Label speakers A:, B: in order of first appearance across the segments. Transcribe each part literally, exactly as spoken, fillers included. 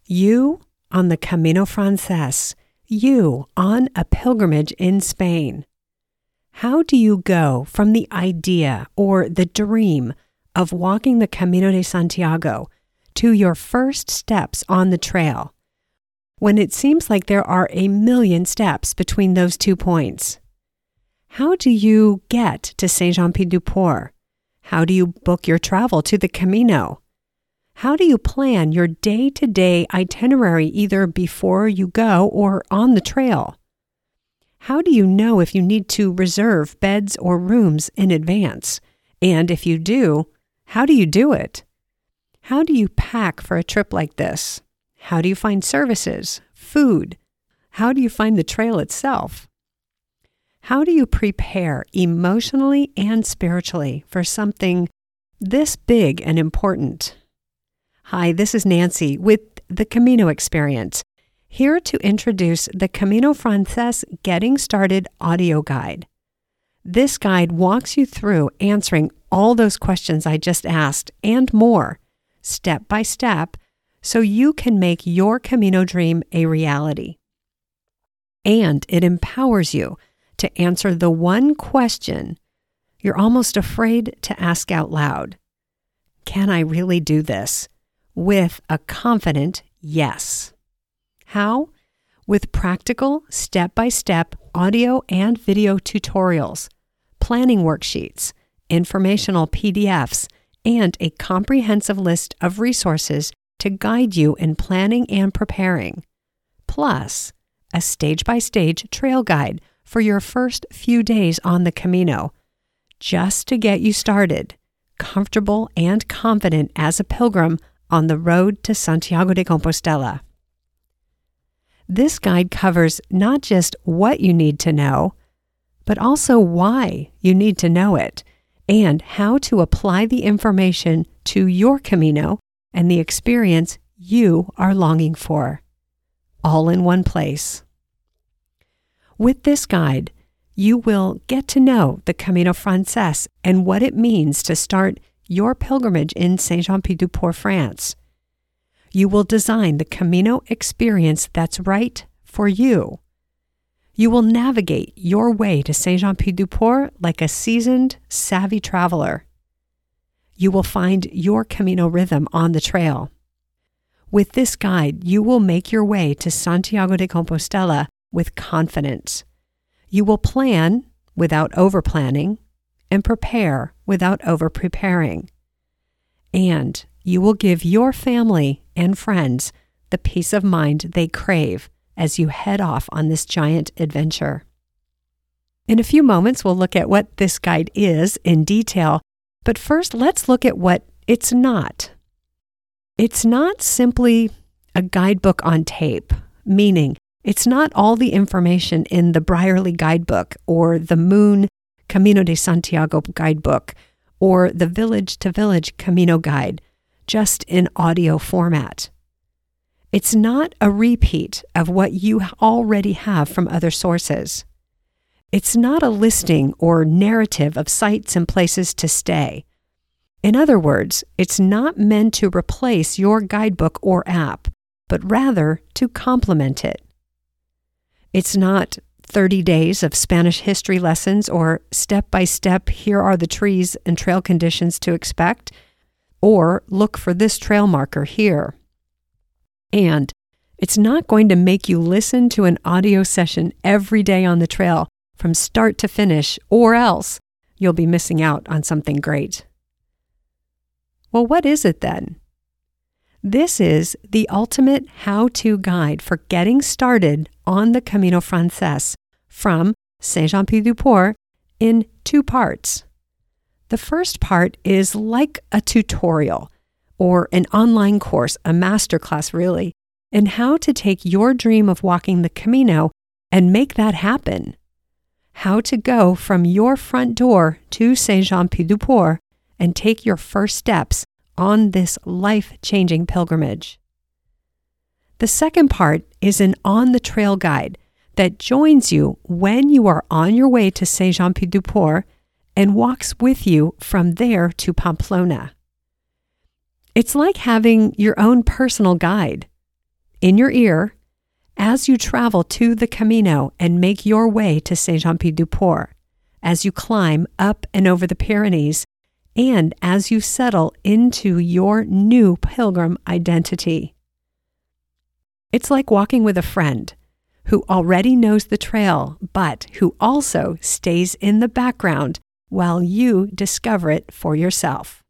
A: You on the Camino Frances, you on a pilgrimage in Spain. How do you go from the idea or the dream of walking the Camino de Santiago to your first steps on the trail, when it seems like there are a million steps between those two points? How do you get to Saint-Jean-Pied-du-Port? How do you book your travel to the Camino? How do you plan your day-to-day itinerary either before you go or on the trail? How do you know if you need to reserve beds or rooms in advance? And if you do, how do you do it? How do you pack for a trip like this? How do you find services, food? How do you find the trail itself? How do you prepare emotionally and spiritually for something this big and important? Hi, this is Nancy with the Camino Experience, here to introduce the Camino Frances Getting Started audio guide. This guide walks you through answering all those questions I just asked and more, step by step, so you can make your Camino dream a reality. And it empowers you to answer the one question you're almost afraid to ask out loud. Can I really do this? With a confident yes. How? With practical, step-by-step audio and video tutorials, planning worksheets, informational P D Fs, and a comprehensive list of resources to guide you in planning and preparing, plus a stage-by-stage trail guide for your first few days on the Camino, just to get you started, comfortable and confident as a pilgrim on the road to Santiago de Compostela. This guide covers not just what you need to know, but also why you need to know it, and how to apply the information to your Camino and the experience you are longing for, all in one place. With this guide, you will get to know the Camino Frances and what it means to start your pilgrimage in Saint-Jean-Pied-du-Port, France. You will design the Camino experience that's right for you. You will navigate your way to Saint-Jean-Pied-du-Port like a seasoned, savvy traveler. You will find your Camino rhythm on the trail. With this guide, you will make your way to Santiago de Compostela with confidence. You will plan without over-planning and prepare without over-preparing. And you will give your family and friends the peace of mind they crave as you head off on this giant adventure. In a few moments, we'll look at what this guide is in detail, but first let's look at what it's not. It's not simply a guidebook on tape, meaning it's not all the information in the Brierley Guidebook or the Moon Camino de Santiago Guidebook or the Village to Village Camino Guide, just in audio format. It's not a repeat of what you already have from other sources. It's not a listing or narrative of sites and places to stay. In other words, it's not meant to replace your guidebook or app, but rather to complement it. It's not thirty days of Spanish history lessons or step-by-step, here are the trees and trail conditions to expect, or look for this trail marker here. And it's not going to make you listen to an audio session every day on the trail from start to finish, or else you'll be missing out on something great. Well, what is it then? This is the ultimate how-to guide for getting started on the Camino Frances from Saint-Jean-Pied-du-Port in two parts. The first part is like a tutorial or an online course, a masterclass really, in how to take your dream of walking the Camino and make that happen. How to go from your front door to Saint-Jean-Pied-du-Port and take your first steps on this life-changing pilgrimage. The second part is an on-the-trail guide that joins you when you are on your way to Saint-Jean-Pied-du-Port and walks with you from there to Pamplona. It's like having your own personal guide, in your ear as you travel to the Camino and make your way to Saint-Jean-Pied-du-Port, as you climb up and over the Pyrenees, and as you settle into your new pilgrim identity. It's like walking with a friend who already knows the trail, but who also stays in the background while you discover it for yourself.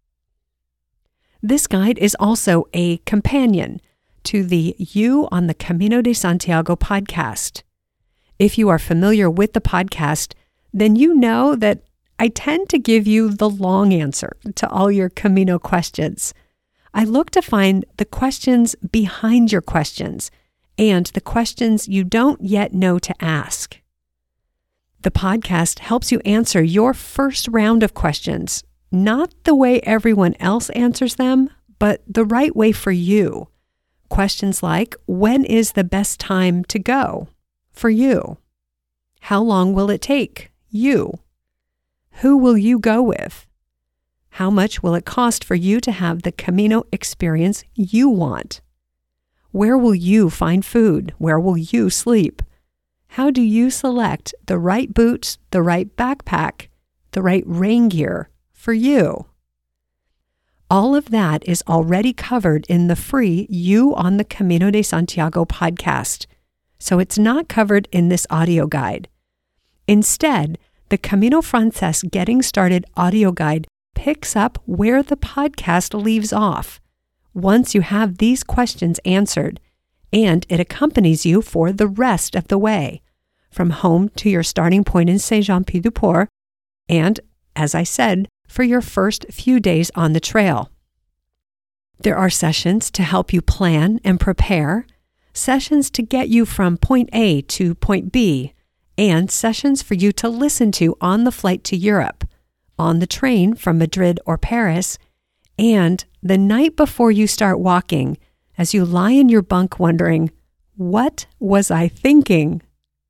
A: This guide is also a companion to the You on the Camino de Santiago podcast. If you are familiar with the podcast, then you know that I tend to give you the long answer to all your Camino questions. I look to find the questions behind your questions and the questions you don't yet know to ask. The podcast helps you answer your first round of questions, not the way everyone else answers them, but the right way for you. Questions like, when is the best time to go? For you. How long will it take? You. Who will you go with? How much will it cost for you to have the Camino experience you want? Where will you find food? Where will you sleep? How do you select the right boots, the right backpack, the right rain gear for you? All of that is already covered in the free You on the Camino de Santiago podcast, so it's not covered in this audio guide. Instead, the Camino Frances Getting Started audio guide picks up where the podcast leaves off once you have these questions answered, and it accompanies you for the rest of the way, from home to your starting point in Saint-Jean-Pied-du-Port, and, as I said, for your first few days on the trail. There are sessions to help you plan and prepare, sessions to get you from point A to point B, and sessions for you to listen to on the flight to Europe, on the train from Madrid or Paris, and the night before you start walking as you lie in your bunk wondering, what was I thinking?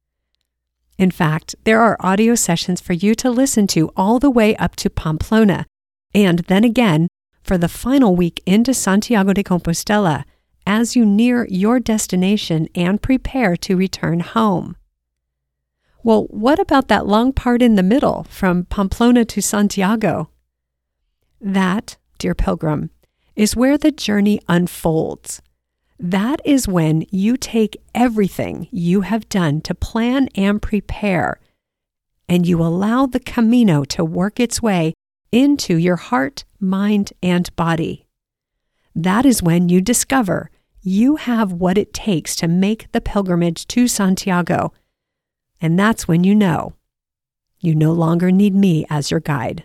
A: In fact, there are audio sessions for you to listen to all the way up to Pamplona, and then again for the final week into Santiago de Compostela as you near your destination and prepare to return home. Well, what about that long part in the middle from Pamplona to Santiago? That, dear pilgrim, is where the journey unfolds. That is when you take everything you have done to plan and prepare, and you allow the Camino to work its way into your heart, mind, and body. That is when you discover you have what it takes to make the pilgrimage to Santiago, and that's when you know you no longer need me as your guide.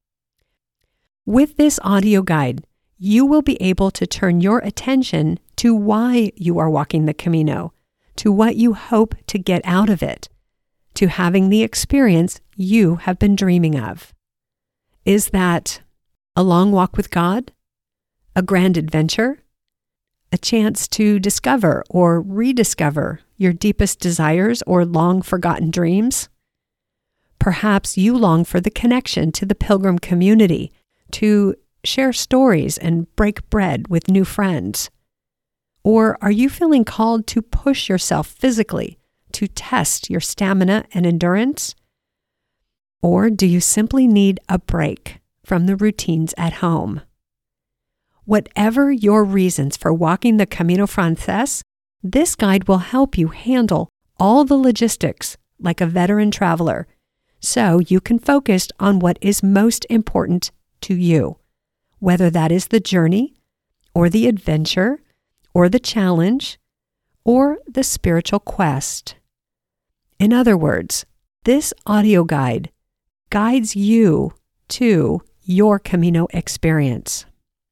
A: With this audio guide, you will be able to turn your attention to why you are walking the Camino, to what you hope to get out of it, to having the experience you have been dreaming of. Is that a long walk with God? A grand adventure? A chance to discover or rediscover your deepest desires or long-forgotten dreams? Perhaps you long for the connection to the pilgrim community, to share stories and break bread with new friends. Or are you feeling called to push yourself physically to test your stamina and endurance? Or do you simply need a break from the routines at home? Whatever your reasons for walking the Camino Frances, this guide will help you handle all the logistics like a veteran traveler, so you can focus on what is most important to you, whether that is the journey, or the adventure, or the challenge, or the spiritual quest. In other words, this audio guide guides you to your Camino experience.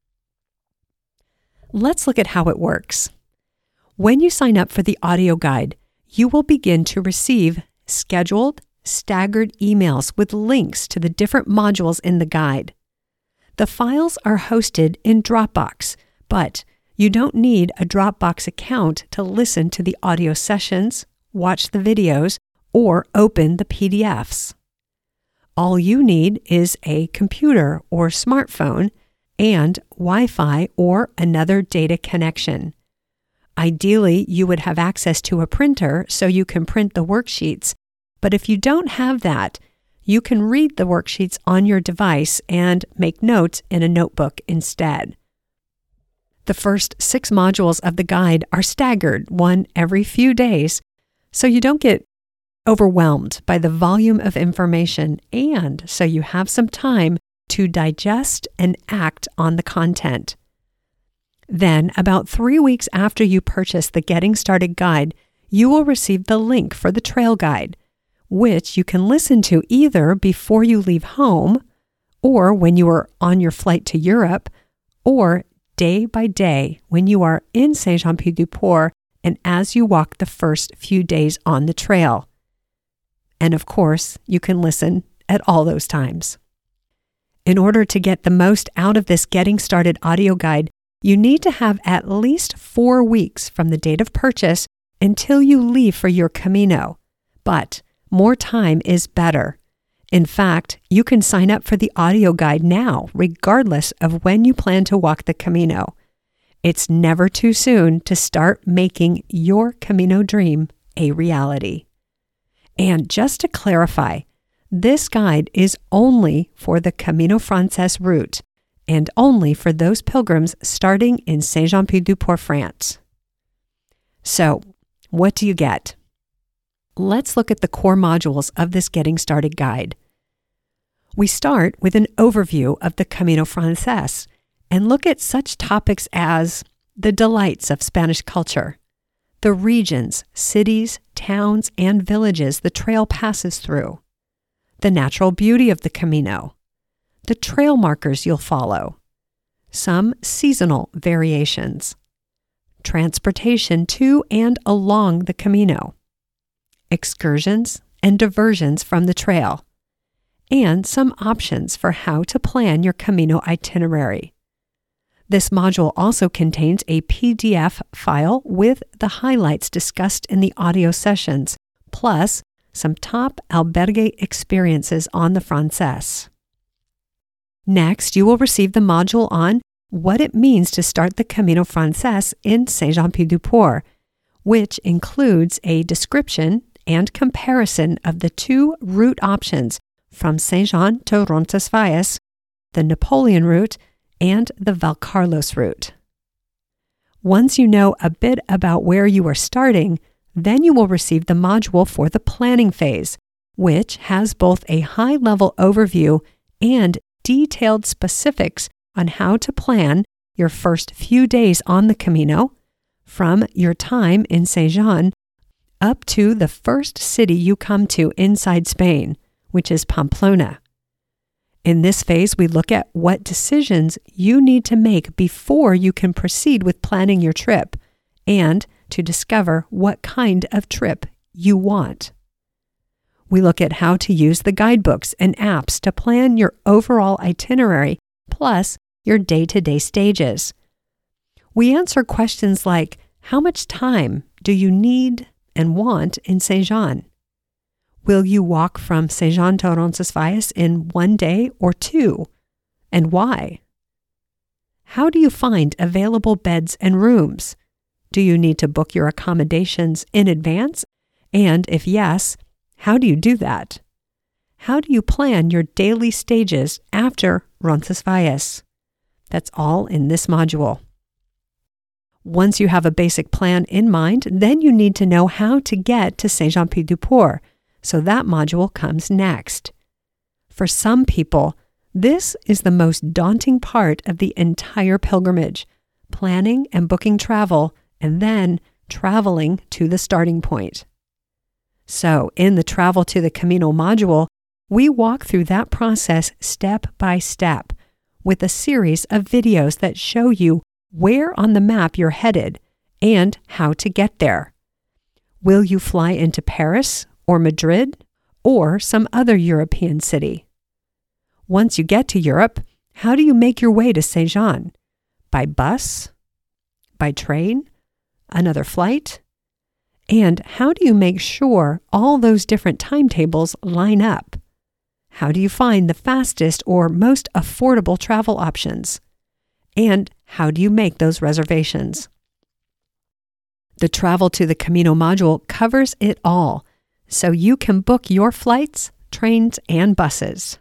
A: Let's look at how it works. When you sign up for the audio guide, you will begin to receive scheduled, staggered emails with links to the different modules in the guide. The files are hosted in Dropbox, but you don't need a Dropbox account to listen to the audio sessions, watch the videos, or open the P D Fs. All you need is a computer or smartphone and Wi-Fi or another data connection. Ideally, you would have access to a printer so you can print the worksheets, but if you don't have that, you can read the worksheets on your device and make notes in a notebook instead. The first six modules of the guide are staggered, one every few days, so you don't get overwhelmed by the volume of information and so you have some time to digest and act on the content. Then, about three weeks after you purchase the Getting Started Guide, you will receive the link for the Trail Guide, which you can listen to either before you leave home, or when you are on your flight to Europe, or day by day when you are in Saint-Jean-Pied-du-Port and as you walk the first few days on the trail. And of course, you can listen at all those times. In order to get the most out of this Getting Started audio guide, you need to have at least four weeks from the date of purchase until you leave for your Camino. But more time is better. In fact, you can sign up for the audio guide now, regardless of when you plan to walk the Camino. It's never too soon to start making your Camino dream a reality. And just to clarify, this guide is only for the Camino Frances route and only for those pilgrims starting in Saint-Jean-Pied-du-Port, France. So, what do you get? Let's look at the core modules of this Getting Started guide. We start with an overview of the Camino Frances and look at such topics as the delights of Spanish culture, the regions, cities, towns, and villages the trail passes through, the natural beauty of the Camino, the trail markers you'll follow, some seasonal variations, transportation to and along the Camino, excursions and diversions from the trail, and some options for how to plan your Camino itinerary. This module also contains a P D F file with the highlights discussed in the audio sessions, plus some top albergue experiences on the Frances. Next, you will receive the module on what it means to start the Camino Frances in Saint-Jean-Pied-du-Port, which includes a description and comparison of the two route options from Saint-Jean to Roncesvalles, the Napoleon route, and the Valcarlos route. Once you know a bit about where you are starting, then you will receive the module for the planning phase, which has both a high-level overview and detailed specifics on how to plan your first few days on the Camino, from your time in Saint-Jean up to the first city you come to inside Spain, which is Pamplona. In this phase, we look at what decisions you need to make before you can proceed with planning your trip and to discover what kind of trip you want. We look at how to use the guidebooks and apps to plan your overall itinerary plus your day-to-day stages. We answer questions like, how much time do you need and want in Saint-Jean? Will you walk from Saint-Jean to Roncesvalles in one day or two? And why? How do you find available beds and rooms? Do you need to book your accommodations in advance? And if yes, how do you do that? How do you plan your daily stages after Roncesvalles? That's all in this module. Once you have a basic plan in mind, then you need to know how to get to Saint-Jean-Pied-du-Port. So that module comes next. For some people, this is the most daunting part of the entire pilgrimage, planning and booking travel, and then traveling to the starting point. So in the Travel to the Camino module, we walk through that process step by step with a series of videos that show you where on the map you're headed and how to get there. Will you fly into Paris or Madrid, or some other European city? Once you get to Europe, how do you make your way to Saint-Jean? By bus? By train? Another flight? And how do you make sure all those different timetables line up? How do you find the fastest or most affordable travel options? And how do you make those reservations? The Travel to the Camino module covers it all, so you can book your flights, trains, and buses.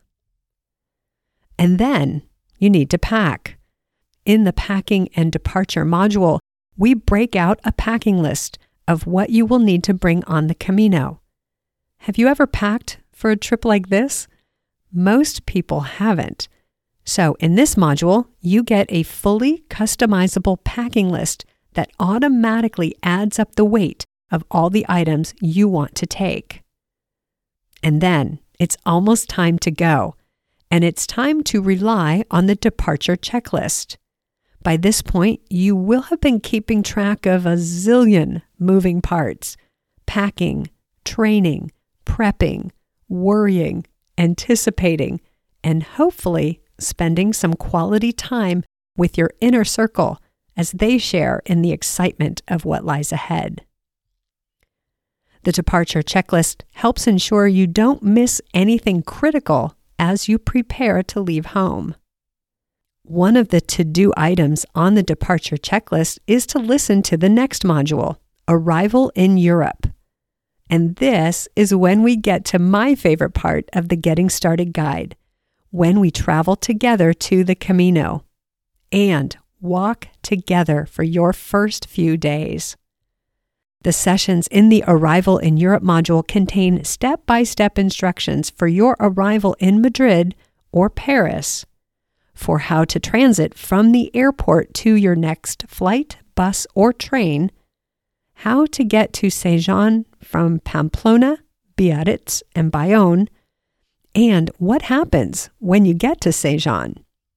A: And then you need to pack. In the Packing and Departure module, we break out a packing list of what you will need to bring on the Camino. Have you ever packed for a trip like this? Most people haven't. So in this module, you get a fully customizable packing list that automatically adds up the weight of all the items you want to take. And then it's almost time to go, and it's time to rely on the departure checklist. By this point, you will have been keeping track of a zillion moving parts: packing, training, prepping, worrying, anticipating, and hopefully spending some quality time with your inner circle as they share in the excitement of what lies ahead. The departure checklist helps ensure you don't miss anything critical as you prepare to leave home. One of the to-do items on the departure checklist is to listen to the next module, Arrival in Europe. And this is when we get to my favorite part of the Getting Started guide, when we travel together to the Camino and walk together for your first few days. The sessions in the Arrival in Europe module contain step-by-step instructions for your arrival in Madrid or Paris, for how to transit from the airport to your next flight, bus, or train, how to get to Saint-Jean from Pamplona, Biarritz, and Bayonne, and what happens when you get to Saint-Jean.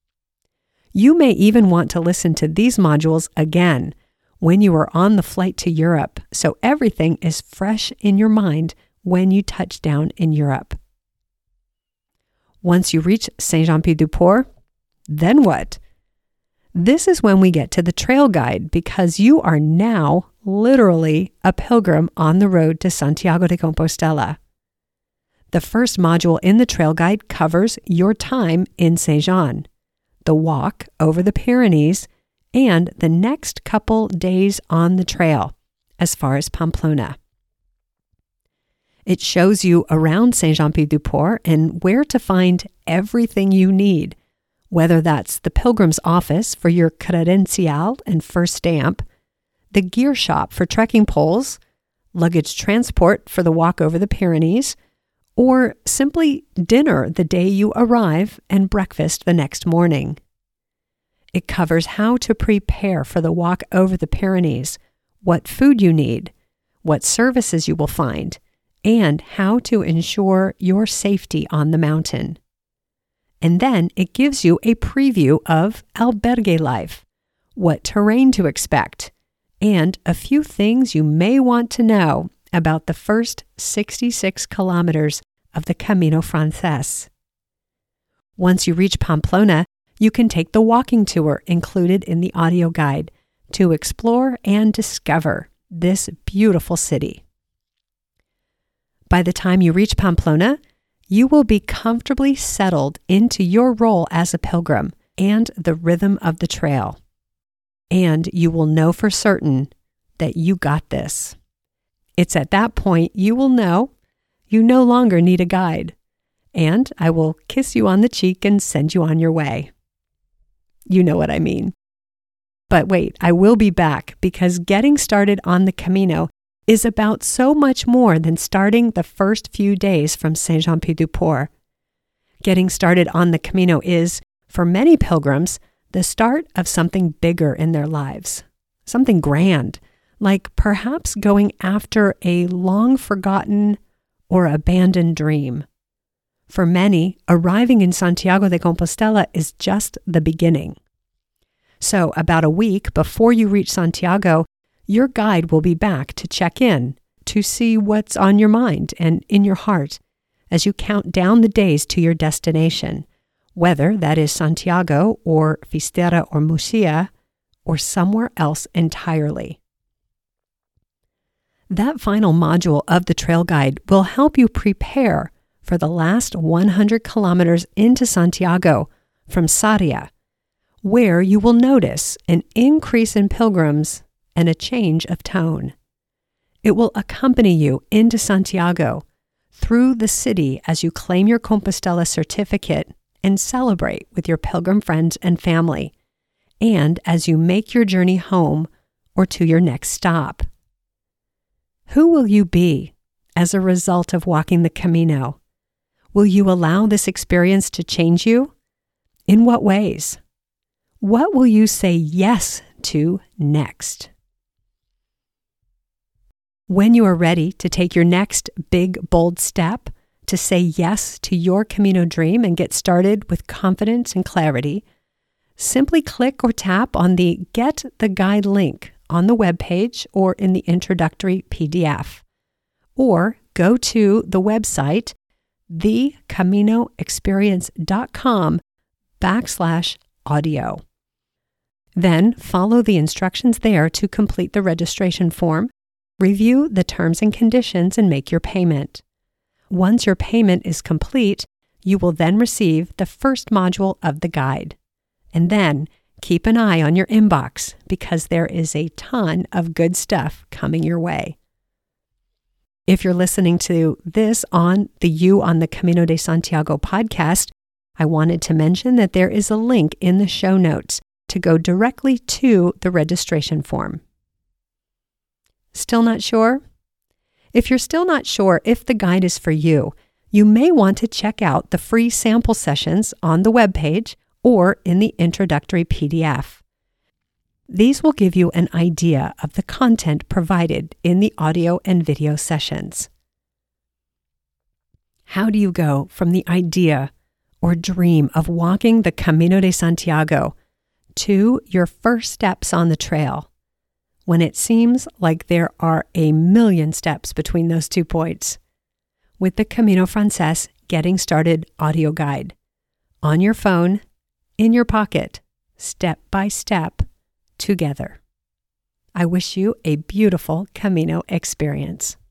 A: You may even want to listen to these modules again when you are on the flight to Europe, so everything is fresh in your mind when you touch down in Europe. Once you reach Saint-Jean-Pied-du-Port, then what? This is when we get to the trail guide, because you are now literally a pilgrim on the road to Santiago de Compostela. The first module in the trail guide covers your time in Saint-Jean, the walk over the Pyrenees, and the next couple days on the trail, as far as Pamplona. It shows you around Saint-Jean-Pied-du-Port and where to find everything you need, whether that's the pilgrim's office for your credencial and first stamp, the gear shop for trekking poles, luggage transport for the walk over the Pyrenees, or simply dinner the day you arrive and breakfast the next morning. It covers how to prepare for the walk over the Pyrenees, what food you need, what services you will find, and how to ensure your safety on the mountain. And then it gives you a preview of albergue life, what terrain to expect, and a few things you may want to know about the first sixty-six kilometers of the Camino Frances. Once you reach Pamplona, you can take the walking tour included in the audio guide to explore and discover this beautiful city. By the time you reach Pamplona, you will be comfortably settled into your role as a pilgrim and the rhythm of the trail. And you will know for certain that you got this. It's at that point you will know you no longer need a guide, and I will kiss you on the cheek and send you on your way. You know what I mean. But wait, I will be back, because getting started on the Camino is about so much more than starting the first few days from Saint-Jean-Pied-du-Port. Getting started on the Camino is, for many pilgrims, the start of something bigger in their lives, something grand, like perhaps going after a long-forgotten or abandoned dream. For many, arriving in Santiago de Compostela is just the beginning. So about a week before you reach Santiago, your guide will be back to check in, to see what's on your mind and in your heart as you count down the days to your destination, whether that is Santiago or Fisterra or Muxía or somewhere else entirely. That final module of the trail guide will help you prepare for the last one hundred kilometers into Santiago from Sarria, where you will notice an increase in pilgrims and a change of tone. It will accompany you into Santiago, through the city as you claim your Compostela certificate and celebrate with your pilgrim friends and family, and as you make your journey home or to your next stop. Who will you be as a result of walking the Camino? Will you allow this experience to change you? In what ways? What will you say yes to next? When you are ready to take your next big, bold step, to say yes to your Camino dream and get started with confidence and clarity, simply click or tap on the Get the Guide link on the webpage or in the introductory P D F, or go to the website thecaminoexperience.com backslash audio. Then follow the instructions there to complete the registration form, review the terms and conditions, and make your payment. Once your payment is complete, you will then receive the first module of the guide. And then keep an eye on your inbox because there is a ton of good stuff coming your way. If you're listening to this on the You on the Camino de Santiago podcast, I wanted to mention that there is a link in the show notes to go directly to the registration form. Still not sure? If you're still not sure if the guide is for you, you may want to check out the free sample sessions on the webpage or in the introductory P D F. These will give you an idea of the content provided in the audio and video sessions. How do you go from the idea or dream of walking the Camino de Santiago to your first steps on the trail, when it seems like there are a million steps between those two points? With the Camino Frances Getting Started audio guide, on your phone, in your pocket, step by step, together. I wish you a beautiful Camino experience.